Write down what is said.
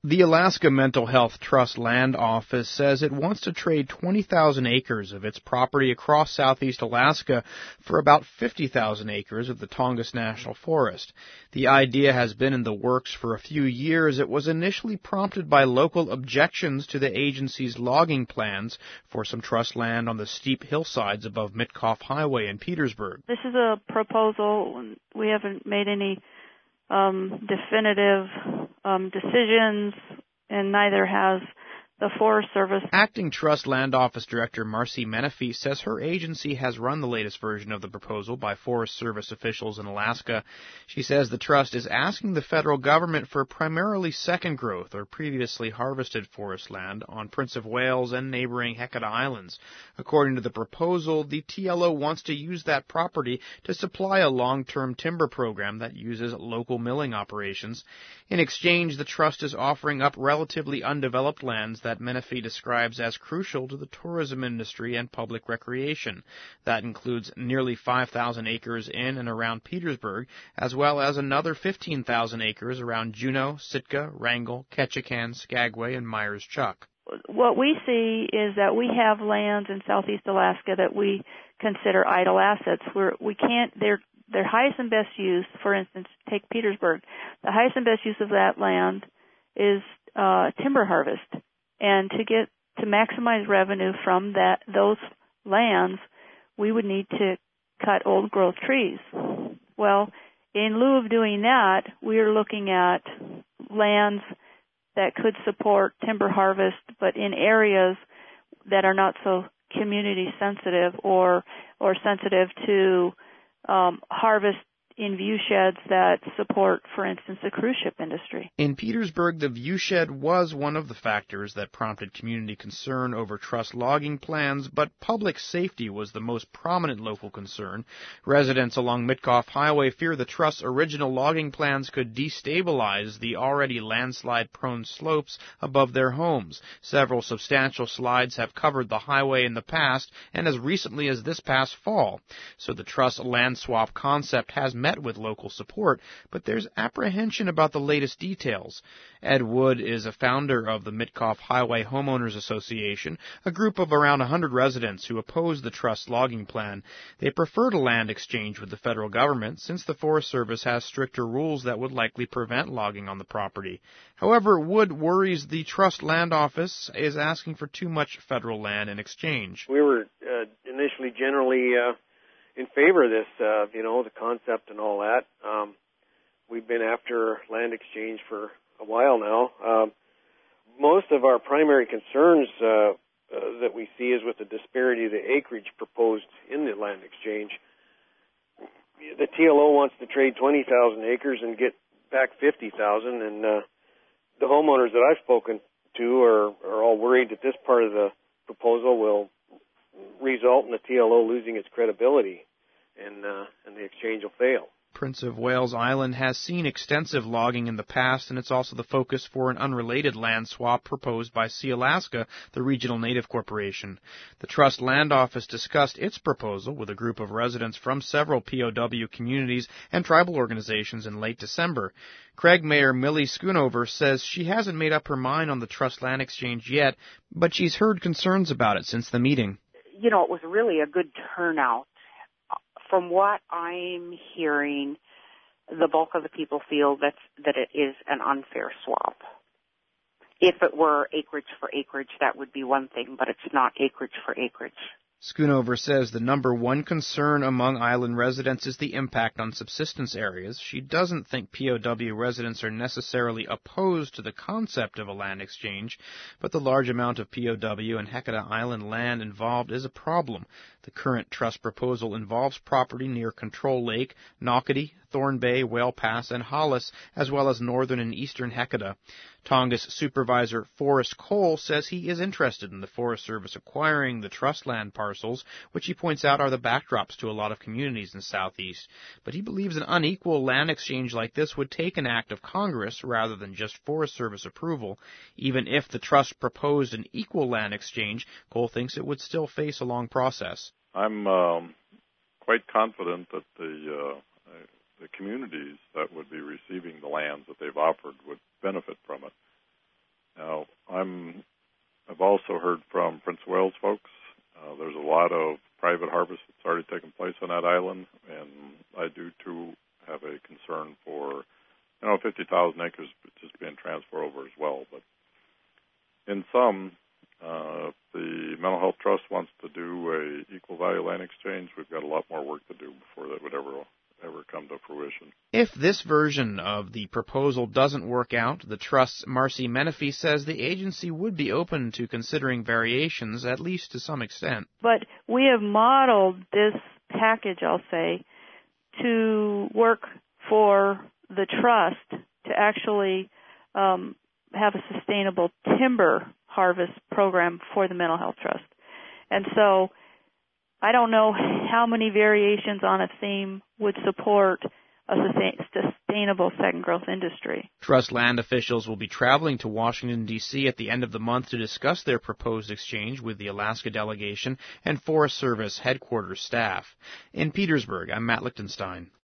The Alaska Mental Health Trust Land Office says it wants to trade 20,000 acres of its property across southeast Alaska for about 50,000 acres of the Tongass National Forest. The idea has been in the works for a few years. It was initially prompted by local objections to the agency's logging plans for some trust land on the steep hillsides above Mitkoff Highway in Petersburg. This is a proposal. We haven't made any definitive decisions, and neither has the Forest Service. Acting Trust Land Office Director Marcy Menefee says her agency has run the latest version of the proposal by Forest Service officials in Alaska. She says the trust is asking the federal government for primarily second growth or previously harvested forest land on Prince of Wales and neighboring Hecate Islands. According to the proposal, the TLO wants to use that property to supply a long-term timber program that uses local milling operations. In exchange, the trust is offering up relatively undeveloped lands that Menefee describes as crucial to the tourism industry and public recreation. That includes nearly 5,000 acres in and around Petersburg, as well as another 15,000 acres around Juneau, Sitka, Wrangell, Ketchikan, Skagway, and Myers-Chuck. What we see is that we have lands in southeast Alaska that we consider idle assets. Their highest and best use, for instance, take Petersburg. The highest and best use of that land is timber harvest. And to maximize revenue from those lands, we would need to cut old growth trees. Well, in lieu of doing that, we are looking at lands that could support timber harvest, but in areas that are not so community sensitive or sensitive to harvest in viewsheds that support, for instance, the cruise ship industry. In Petersburg, the viewshed was one of the factors that prompted community concern over trust logging plans, but public safety was the most prominent local concern. Residents along Mitkoff Highway fear the trust's original logging plans could destabilize the already landslide-prone slopes above their homes. Several substantial slides have covered the highway in the past, and as recently as this past fall. So the trust land swap concept has met with local support, but there's apprehension about the latest details. Ed Wood is a founder of the Mitkoff Highway Homeowners Association, a group of around 100 residents who oppose the trust logging plan. They prefer to land exchange with the federal government since the Forest Service has stricter rules that would likely prevent logging on the property. However, Wood worries the trust land office is asking for too much federal land in exchange. We were initially generally in favor of this, the concept and all that. We've been after land exchange for a while now. Most of our primary concerns that we see is with the disparity of the acreage proposed in the land exchange. The TLO wants to trade 20,000 acres and get back 50,000, and the homeowners that I've spoken to are all worried that this part of the proposal will result in the TLO losing its credibility, and the exchange will fail. Prince of Wales Island has seen extensive logging in the past, and it's also the focus for an unrelated land swap proposed by Sealaska, the regional native corporation. The Trust Land Office discussed its proposal with a group of residents from several POW communities and tribal organizations in late December. Craig Mayor Millie Schoonover says she hasn't made up her mind on the Trust Land Exchange yet, but she's heard concerns about it since the meeting. It was really a good turnout. From what I'm hearing, the bulk of the people feel that it is an unfair swap. If it were acreage for acreage, that would be one thing, but it's not acreage for acreage. Schoonover says the number one concern among island residents is the impact on subsistence areas. She doesn't think POW residents are necessarily opposed to the concept of a land exchange, but the large amount of POW and Hecate Island land involved is a problem. The current trust proposal involves property near Control Lake, Nocatee, Thorn Bay, Whale Pass, and Hollis, as well as northern and eastern Hecate. Tongass Supervisor Forrest Cole says he is interested in the Forest Service acquiring the trust land parcels, which he points out are the backdrops to a lot of communities in Southeast. But he believes an unequal land exchange like this would take an act of Congress rather than just Forest Service approval. Even if the trust proposed an equal land exchange, Cole thinks it would still face a long process. I'm quite confident that the communities that would be receiving the lands that they've offered would benefit from it. Now, I've also heard from Prince of Wales folks. There's a lot of private harvest that's already taken place on that island, and I do too have a concern for 50,000 acres just being transferred over as well. But in sum, if the Mental Health Trust wants to do a equal value land exchange, we've got a lot more work to do before that would ever come to fruition. If this version of the proposal doesn't work out, the Trust's Marcy Menifee says the agency would be open to considering variations, at least to some extent. But we have modeled this package, I'll say, to work for the Trust to actually have a sustainable timber harvest program for the Mental Health Trust. And so I don't know how many variations on a theme would support a sustainable second growth industry. Trust land officials will be traveling to Washington, D.C. at the end of the month to discuss their proposed exchange with the Alaska delegation and Forest Service headquarters staff. In Petersburg, I'm Matt Lichtenstein.